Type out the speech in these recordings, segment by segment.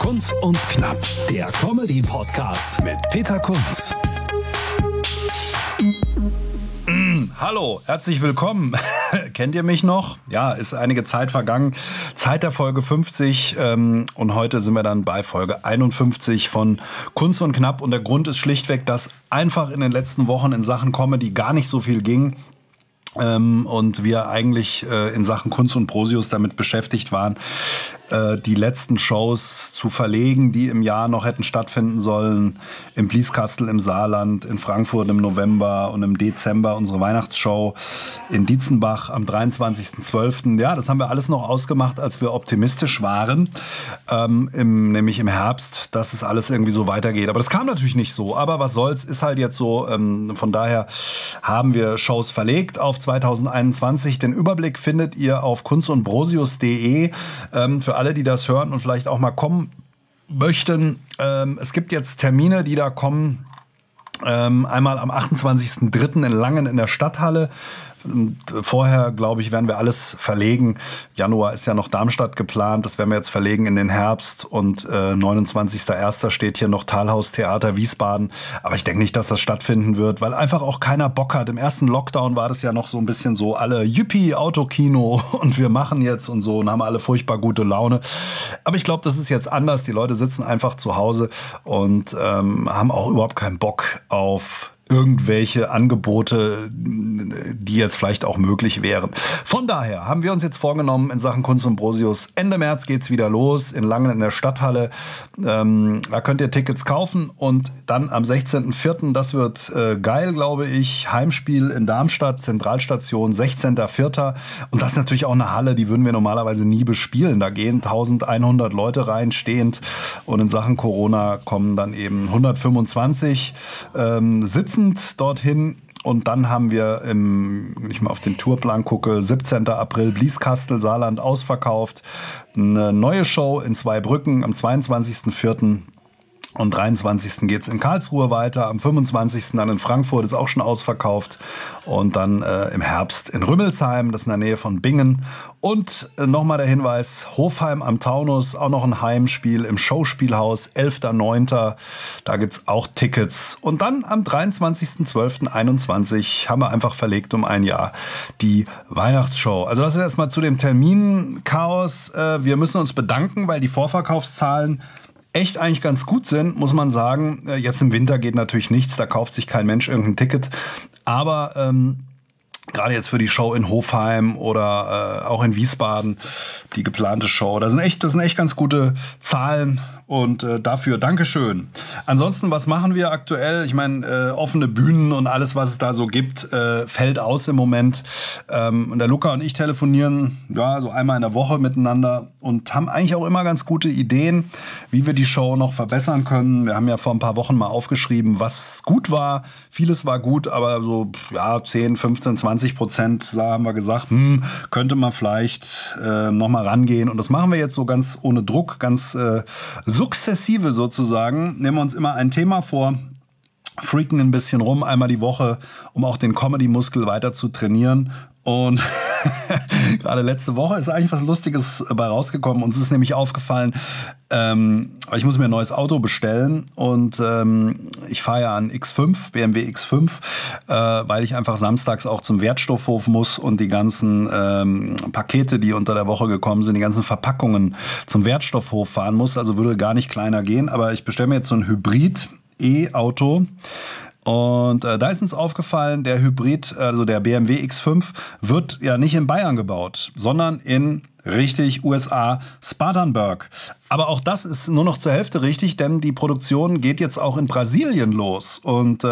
Kunz und Knapp, der Comedy-Podcast mit Peter Kunz. Hallo, herzlich willkommen. Kennt ihr mich noch? Ja, ist einige Zeit vergangen. Zeit der Folge 50 und heute sind wir dann bei Folge 51 von Kunz und Knapp. Und der Grund ist schlichtweg, dass einfach in den letzten Wochen in Sachen Comedy gar nicht so viel ging. Und wir eigentlich in Sachen Kunz und Prosius damit beschäftigt waren, die letzten Shows zu verlegen, die im Jahr noch hätten stattfinden sollen. Im Blieskastel im Saarland, in Frankfurt im November und im Dezember unsere Weihnachtsshow in Dietzenbach am 23.12. Ja, das haben wir alles noch ausgemacht, als wir optimistisch waren, nämlich im Herbst, dass es alles irgendwie so weitergeht. Aber das kam natürlich nicht so. Aber was soll's, ist halt jetzt so. Von daher haben wir Shows verlegt auf 2021. Den Überblick findet ihr auf kunzundbrosius.de. Für alle, die das hören und vielleicht auch mal kommen möchten. Es gibt jetzt Termine, die da kommen. Einmal am 28.03. in Langen in der Stadthalle. Und vorher, glaube ich, werden wir alles verlegen. Januar ist ja noch Darmstadt geplant. Das werden wir jetzt verlegen in den Herbst. Und 29.01. steht hier noch Talhaus-Theater Wiesbaden. Aber ich denke nicht, dass das stattfinden wird, weil einfach auch keiner Bock hat. Im ersten Lockdown war das ja noch so ein bisschen so, alle Yippie, Autokino und wir machen jetzt und so und haben alle furchtbar gute Laune. Aber ich glaube, das ist jetzt anders. Die Leute sitzen einfach zu Hause und haben auch überhaupt keinen Bock auf irgendwelche Angebote, die jetzt vielleicht auch möglich wären. Von daher haben wir uns jetzt vorgenommen, in Sachen Kunz und Brosius, Ende März geht's wieder los, in Langen in der Stadthalle. Da könnt ihr Tickets kaufen und dann am 16.04., das wird geil, glaube ich, Heimspiel in Darmstadt, Zentralstation, 16.04. Und das ist natürlich auch eine Halle, die würden wir normalerweise nie bespielen. Da gehen 1100 Leute rein, stehend. Und in Sachen Corona kommen dann eben 125 sitzend dorthin. Und dann haben wir, wenn ich mal auf den Tourplan gucke, 17. April Blieskastel, Saarland ausverkauft. Eine neue Show in Zweibrücken am 22.04. Am 23. geht's in Karlsruhe weiter, am 25. dann in Frankfurt, ist auch schon ausverkauft. Und dann im Herbst in Rümmelsheim, das ist in der Nähe von Bingen. Und nochmal der Hinweis, Hofheim am Taunus, auch noch ein Heimspiel im Schauspielhaus, 11.09. Da gibt's auch Tickets. Und dann am 23.12.21 haben wir einfach verlegt um ein Jahr die Weihnachtsshow. Also das ist erstmal zu dem Terminchaos. Wir müssen uns bedanken, weil die Vorverkaufszahlen echt eigentlich ganz gut sind, muss man sagen. Jetzt im Winter geht natürlich nichts, da kauft sich kein Mensch irgendein Ticket. Aber gerade jetzt für die Show in Hofheim oder auch in Wiesbaden, die geplante Show, das sind echt ganz gute Zahlen. Und dafür Dankeschön. Ansonsten, was machen wir aktuell? Ich meine, offene Bühnen und alles, was es da so gibt, fällt aus im Moment. Und der Luca und ich telefonieren ja so einmal in der Woche miteinander und haben eigentlich auch immer ganz gute Ideen, wie wir die Show noch verbessern können. Wir haben ja vor ein paar Wochen mal aufgeschrieben, was gut war. Vieles war gut, aber so 10, 15, 20% haben wir gesagt, könnte man vielleicht noch mal rangehen. Und das machen wir jetzt so ganz ohne Druck, ganz sukzessive sozusagen, nehmen wir uns immer ein Thema vor, freaken ein bisschen rum, einmal die Woche, um auch den Comedy-Muskel weiter zu trainieren. Und gerade letzte Woche ist eigentlich was Lustiges bei rausgekommen. Uns ist nämlich aufgefallen, ich muss mir ein neues Auto bestellen und ich fahre ja einen X5, BMW X5, weil ich einfach samstags auch zum Wertstoffhof muss und die ganzen Pakete, die unter der Woche gekommen sind, die ganzen Verpackungen zum Wertstoffhof fahren muss. Also würde gar nicht kleiner gehen, aber ich bestelle mir jetzt so ein Hybrid-E-Auto. Und da ist uns aufgefallen, der Hybrid, also der BMW X5, wird ja nicht in Bayern gebaut, sondern in richtig USA, Spartanburg. Aber auch das ist nur noch zur Hälfte richtig, denn die Produktion geht jetzt auch in Brasilien los. Und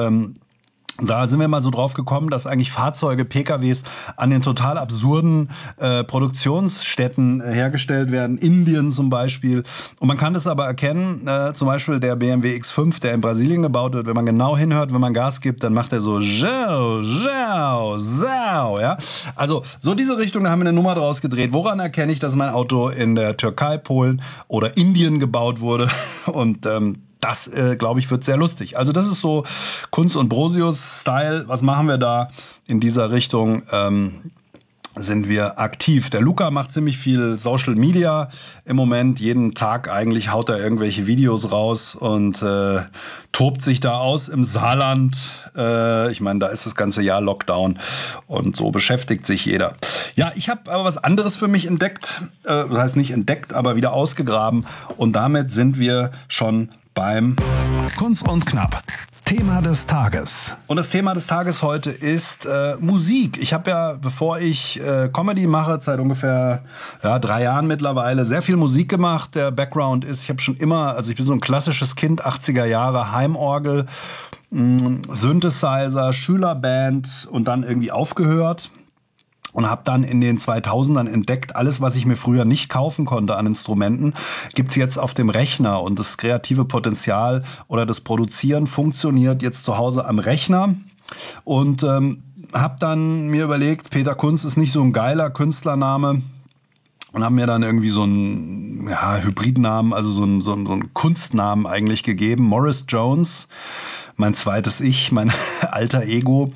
da sind wir mal so drauf gekommen, dass eigentlich Fahrzeuge, PKWs an den total absurden Produktionsstätten hergestellt werden. Indien zum Beispiel. Und man kann das aber erkennen, zum Beispiel der BMW X5, der in Brasilien gebaut wird. Wenn man genau hinhört, wenn man Gas gibt, dann macht er so Zhau, Zhau, Zhau, ja. Also so diese Richtung, da haben wir eine Nummer draus gedreht. Woran erkenne ich, dass mein Auto in der Türkei, Polen oder Indien gebaut wurde? Und das, glaube ich, wird sehr lustig. Also das ist so Kunz und Brosius-Style. Was machen wir da in dieser Richtung? sind wir aktiv. Der Luca macht ziemlich viel Social Media im Moment. Jeden Tag eigentlich haut er irgendwelche Videos raus und tobt sich da aus im Saarland. Ich meine, da ist das ganze Jahr Lockdown und so beschäftigt sich jeder. Ja, ich habe aber was anderes für mich entdeckt. Das heißt nicht entdeckt, aber wieder ausgegraben. Und damit sind wir schon beim Kunst und Knapp. Thema des Tages. Und das Thema des Tages heute ist Musik. Ich habe ja, bevor ich Comedy mache, seit ungefähr 3 Jahren mittlerweile, sehr viel Musik gemacht. Der Background ist, ich habe schon immer, also ich bin so ein klassisches Kind, 80er Jahre, Heimorgel, Synthesizer, Schülerband und dann irgendwie aufgehört. Und habe dann in den 2000ern entdeckt, alles, was ich mir früher nicht kaufen konnte an Instrumenten, gibt's jetzt auf dem Rechner. Und das kreative Potenzial oder das Produzieren funktioniert jetzt zu Hause am Rechner. Und habe dann mir überlegt, Peter Kunz ist nicht so ein geiler Künstlername. Und haben mir dann irgendwie so einen Hybridnamen, also so einen Kunstnamen eigentlich gegeben. Morris Jones, mein zweites Ich, mein alter Ego.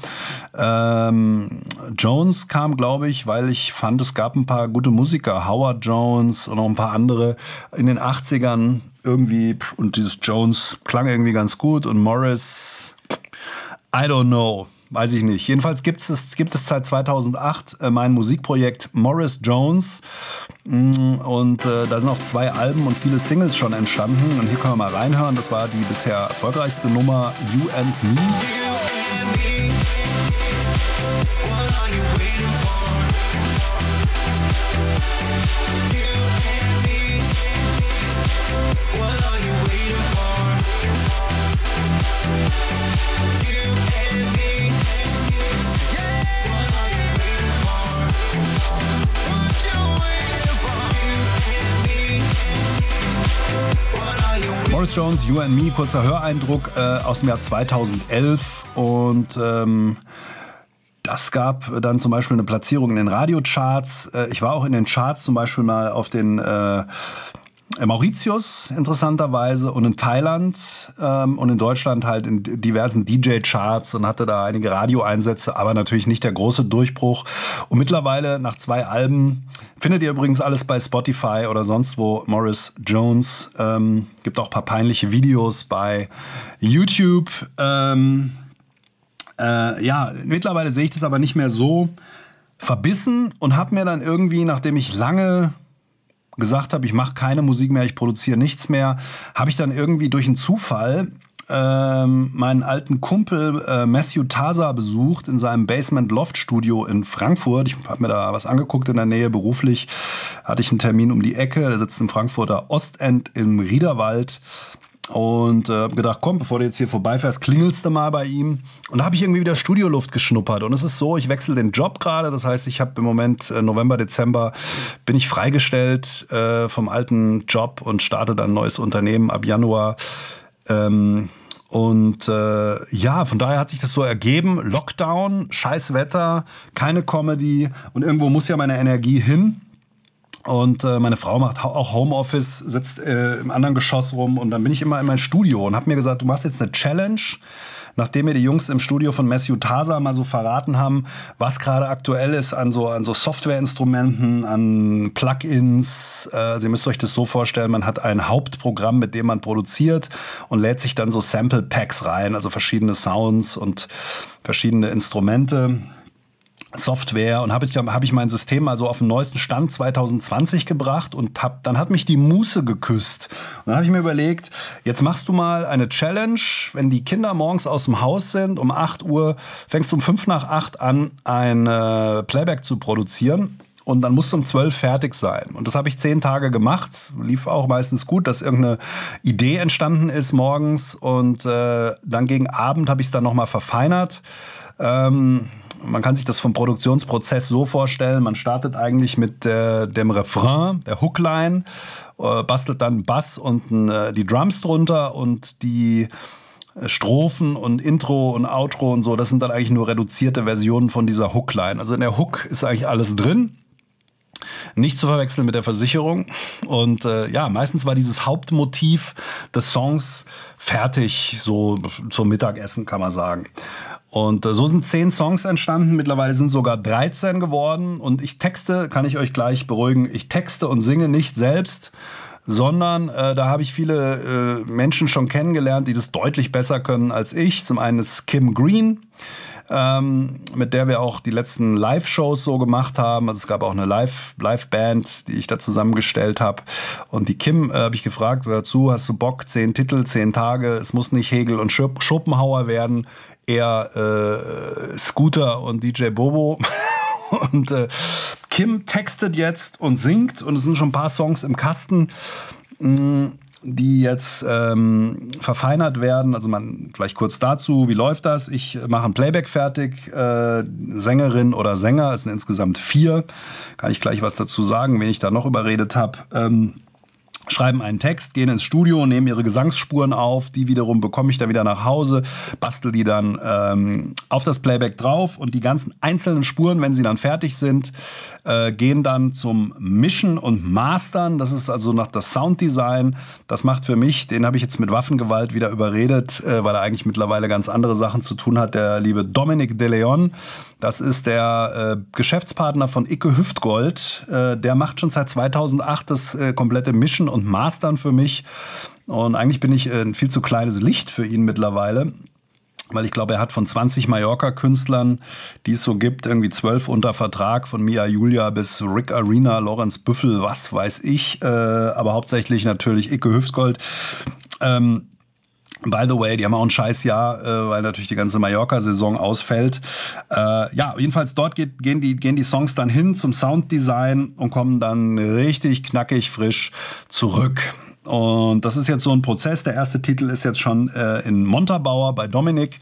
Jones kam, glaube ich, weil ich fand, es gab ein paar gute Musiker. Howard Jones und noch ein paar andere in den 80ern irgendwie. Und dieses Jones klang irgendwie ganz gut. Und Morris, I don't know. Weiß ich nicht. Jedenfalls gibt es seit 2008 mein Musikprojekt Morris Jones. Und da sind auch 2 Alben und viele Singles schon entstanden. Und hier können wir mal reinhören. Das war die bisher erfolgreichste Nummer, You and Me. Morris Jones, You and Me, kurzer Höreindruck aus dem Jahr 2011 und das gab dann zum Beispiel eine Platzierung in den Radiocharts. Ich war auch in den Charts zum Beispiel mal auf den Mauritius interessanterweise und in Thailand und in Deutschland halt in diversen DJ-Charts und hatte da einige Radioeinsätze, aber natürlich nicht der große Durchbruch. Und mittlerweile nach 2 Alben findet ihr übrigens alles bei Spotify oder sonst wo. Morris Jones, gibt auch ein paar peinliche Videos bei YouTube. Mittlerweile sehe ich das aber nicht mehr so verbissen und habe mir dann irgendwie, nachdem ich lange gesagt habe, ich mache keine Musik mehr, ich produziere nichts mehr, habe ich dann irgendwie durch einen Zufall meinen alten Kumpel Matthew Taza besucht in seinem Basement Loft Studio in Frankfurt. Ich habe mir da was angeguckt in der Nähe beruflich. Hatte ich einen Termin um die Ecke. Der sitzt im Frankfurter Ostend im Riederwald. Und habe gedacht, komm, bevor du jetzt hier vorbeifährst, klingelst du mal bei ihm. Und da habe ich irgendwie wieder Studioluft geschnuppert. Und es ist so, ich wechsle den Job gerade. Das heißt, ich habe im Moment November, Dezember bin ich freigestellt vom alten Job und starte dann ein neues Unternehmen ab Januar. Von daher hat sich das so ergeben. Lockdown, scheiß Wetter, keine Comedy und irgendwo muss ja meine Energie hin. Und meine Frau macht auch Homeoffice, sitzt im anderen Geschoss rum und dann bin ich immer in mein Studio und habe mir gesagt, du machst jetzt eine Challenge, nachdem mir die Jungs im Studio von Matthew Taza mal so verraten haben, was gerade aktuell ist an so Softwareinstrumenten, an Plugins. Sie müsst euch das so vorstellen, man hat ein Hauptprogramm, mit dem man produziert und lädt sich dann so Sample Packs rein, also verschiedene Sounds und verschiedene Instrumente. Software und habe ich mein System mal so auf den neuesten Stand 2020 gebracht und dann hat mich die Muße geküsst. Und dann habe ich mir überlegt, jetzt machst du mal eine Challenge, wenn die Kinder morgens aus dem Haus sind, um 8 Uhr, fängst du um 5 nach 8 an, ein Playback zu produzieren. Und dann musst du um 12 fertig sein. Und das habe ich 10 Tage gemacht. Lief auch meistens gut, dass irgendeine Idee entstanden ist morgens. Und dann gegen Abend habe ich es dann nochmal verfeinert. Man kann sich das vom Produktionsprozess so vorstellen, man startet eigentlich mit dem Refrain, der Hookline, bastelt dann Bass und die Drums drunter und die Strophen und Intro und Outro und so, das sind dann eigentlich nur reduzierte Versionen von dieser Hookline. Also in der Hook ist eigentlich alles drin. Nicht zu verwechseln mit der Versicherung. Und meistens war dieses Hauptmotiv des Songs fertig, so zum Mittagessen kann man sagen. Und so sind 10 Songs entstanden, mittlerweile sind sogar 13 geworden. Und ich texte, kann ich euch gleich beruhigen, ich texte und singe nicht selbst, sondern da habe ich viele Menschen schon kennengelernt, die das deutlich besser können als ich. Zum einen ist Kim Green, mit der wir auch die letzten Live-Shows so gemacht haben. Also es gab auch eine Live-Band, die ich da zusammengestellt habe. Und die Kim habe ich gefragt, hör zu, hast du Bock, 10 Titel, 10 Tage, es muss nicht Hegel und Schopenhauer werden, eher Scooter und DJ Bobo. Und Kim textet jetzt und singt und es sind schon ein paar Songs im Kasten, die jetzt verfeinert werden. Also vielleicht kurz dazu, wie läuft das? Ich mache ein Playback fertig, Sängerin oder Sänger, es sind insgesamt 4. Kann ich gleich was dazu sagen, wen ich da noch überredet habe. Schreiben einen Text, gehen ins Studio, nehmen ihre Gesangsspuren auf, die wiederum bekomme ich dann wieder nach Hause, bastel die dann auf das Playback drauf und die ganzen einzelnen Spuren, wenn sie dann fertig sind, gehen dann zum Mischen und Mastern. Das ist also nach das Sounddesign. Das macht für mich, den habe ich jetzt mit Waffengewalt wieder überredet, weil er eigentlich mittlerweile ganz andere Sachen zu tun hat, der liebe Dominic De Leon. Das ist der Geschäftspartner von Icke Hüftgold. Der macht schon seit 2008 das komplette Mischen und Mastern für mich. Und eigentlich bin ich ein viel zu kleines Licht für ihn mittlerweile. Weil ich glaube, er hat von 20 Mallorca-Künstlern, die es so gibt, irgendwie 12 unter Vertrag, von Mia Julia bis Rick Arena, Lorenz Büffel, was weiß ich. Aber hauptsächlich natürlich Icke Hüftgold. By the way, die haben auch ein Scheißjahr, weil natürlich die ganze Mallorca-Saison ausfällt. Ja, jedenfalls dort gehen die Songs dann hin zum Sounddesign und kommen dann richtig knackig frisch zurück. Und das ist jetzt so ein Prozess. Der erste Titel ist jetzt schon in Montabaur bei Dominik.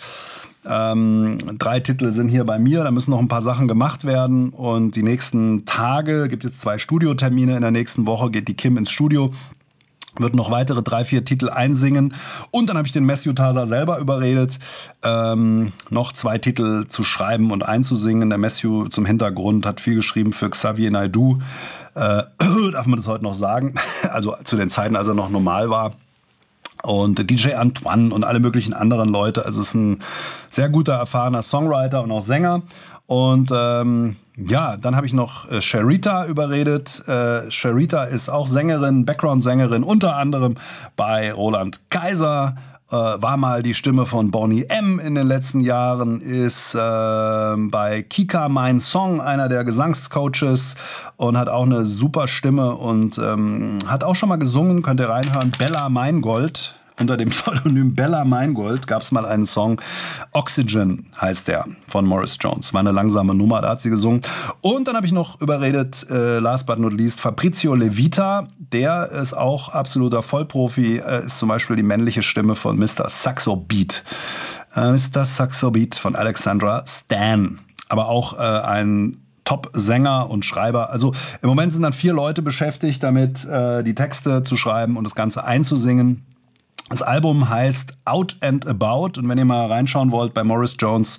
3 Titel sind hier bei mir, da müssen noch ein paar Sachen gemacht werden. Und die nächsten Tage, gibt jetzt 2 Studiotermine. In der nächsten Woche geht die Kim ins Studio, wird noch weitere 3, 4 Titel einsingen. Und dann habe ich den Matthew Taza selber überredet, noch 2 Titel zu schreiben und einzusingen. Der Matthew zum Hintergrund hat viel geschrieben für Xavier Naidoo. Darf man das heute noch sagen? Also zu den Zeiten, als er noch normal war. Und DJ Antoine und alle möglichen anderen Leute. Also es ist ein sehr guter, erfahrener Songwriter und auch Sänger. Und ja, dann habe ich noch Sherita überredet. Sherita ist auch Sängerin, Background-Sängerin, unter anderem bei Roland Kaiser. War mal die Stimme von Boney M. in den letzten Jahren, ist bei Kika Mein Song einer der Gesangscoaches und hat auch eine super Stimme und hat auch schon mal gesungen, könnt ihr reinhören, Bella Meingold. Unter dem Pseudonym Bella Meingold gab es mal einen Song, Oxygen heißt der, von Morris Jones. War eine langsame Nummer, da hat sie gesungen. Und dann habe ich noch überredet, last but not least, Fabrizio Levita. Der ist auch absoluter Vollprofi, ist zum Beispiel die männliche Stimme von Mr. Saxo Beat. Mr. Saxo Beat von Alexandra Stan. Aber auch ein Top-Sänger und Schreiber. Also im Moment sind dann 4 Leute beschäftigt damit, die Texte zu schreiben und das Ganze einzusingen. Das Album heißt Out and About und wenn ihr mal reinschauen wollt bei Morris Jones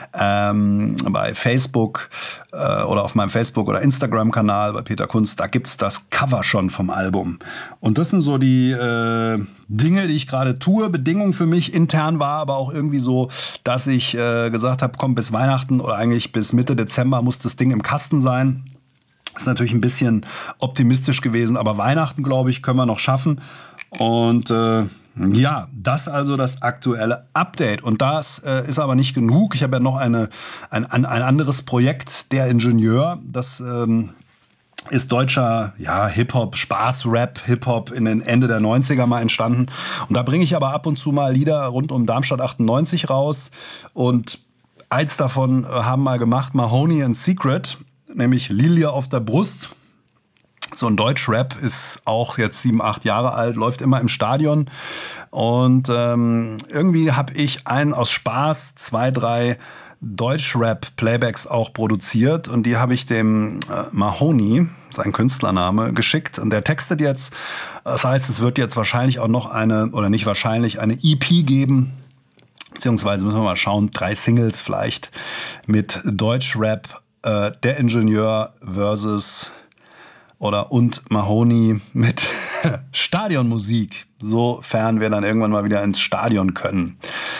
bei Facebook oder auf meinem Facebook- oder Instagram-Kanal bei Peter Kunz, da gibt's das Cover schon vom Album. Und das sind so die Dinge, die ich gerade tue. Bedingung für mich intern war aber auch irgendwie so, dass ich gesagt habe, komm, bis Weihnachten oder eigentlich bis Mitte Dezember muss das Ding im Kasten sein. Ist natürlich ein bisschen optimistisch gewesen, aber Weihnachten, glaube ich, können wir noch schaffen. Und ja, das also das aktuelle Update. Und das ist aber nicht genug. Ich habe ja noch ein anderes Projekt, Der Ingenieur. Das ist deutscher Hip-Hop, Spaß-Rap, Hip-Hop in den Ende der 90er mal entstanden. Und da bringe ich aber ab und zu mal Lieder rund um Darmstadt 98 raus. Und eins davon haben mal gemacht Mahoney and Secret, nämlich Lilie auf der Brust. So ein Deutschrap ist auch jetzt 7, 8 Jahre alt, läuft immer im Stadion. Und irgendwie habe ich aus Spaß 2, 3 Deutschrap-Playbacks auch produziert. Und die habe ich dem Mahoney, sein Künstlername, geschickt. Und der textet jetzt. Das heißt, es wird jetzt wahrscheinlich auch noch eine EP geben. Beziehungsweise müssen wir mal schauen, 3 Singles vielleicht mit Deutschrap, Der Ingenieur versus und Mahoney mit Stadionmusik, sofern wir dann irgendwann mal wieder ins Stadion können.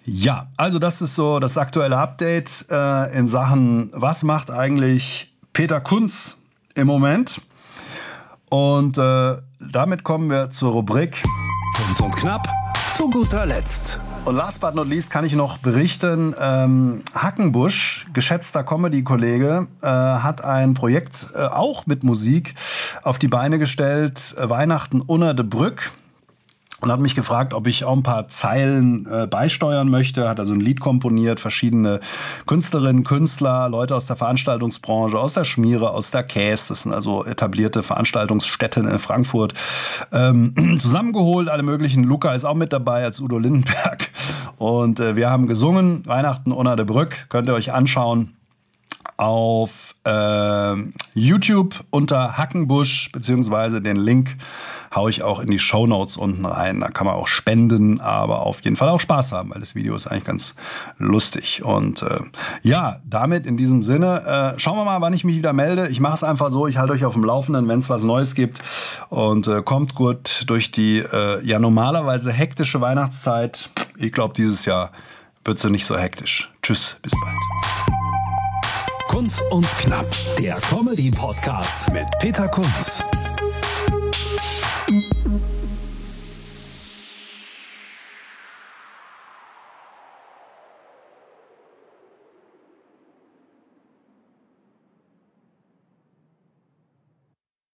Ja, also das ist so das aktuelle Update in Sachen, was macht eigentlich Peter Kunz im Moment? Und damit kommen wir zur Rubrik Kunz und Knapp zu guter Letzt. Und last but not least kann ich noch berichten, Hackenbusch, geschätzter Comedy-Kollege, hat ein Projekt auch mit Musik auf die Beine gestellt, Weihnachten unter de Brück. Und hat mich gefragt, ob ich auch ein paar Zeilen beisteuern möchte. Hat also ein Lied komponiert, verschiedene Künstlerinnen, Künstler, Leute aus der Veranstaltungsbranche, aus der Schmiere, aus der Käse. Das sind also etablierte Veranstaltungsstätten in Frankfurt. Zusammengeholt, alle möglichen. Luca ist auch mit dabei als Udo Lindenberg. Und wir haben gesungen, Weihnachten unter de Brück. Könnt ihr euch anschauen auf YouTube unter Hackenbusch, beziehungsweise den Link haue ich auch in die Shownotes unten rein. Da kann man auch spenden, aber auf jeden Fall auch Spaß haben, weil das Video ist eigentlich ganz lustig. Und ja, damit in diesem Sinne, schauen wir mal, wann ich mich wieder melde. Ich mache es einfach so, ich halte euch auf dem Laufenden, wenn es was Neues gibt. Und kommt gut durch die ja normalerweise hektische Weihnachtszeit. Ich glaube, dieses Jahr wird sie nicht so hektisch. Tschüss, bis bald. Kunz und Knapp, der Comedy-Podcast mit Peter Kunz.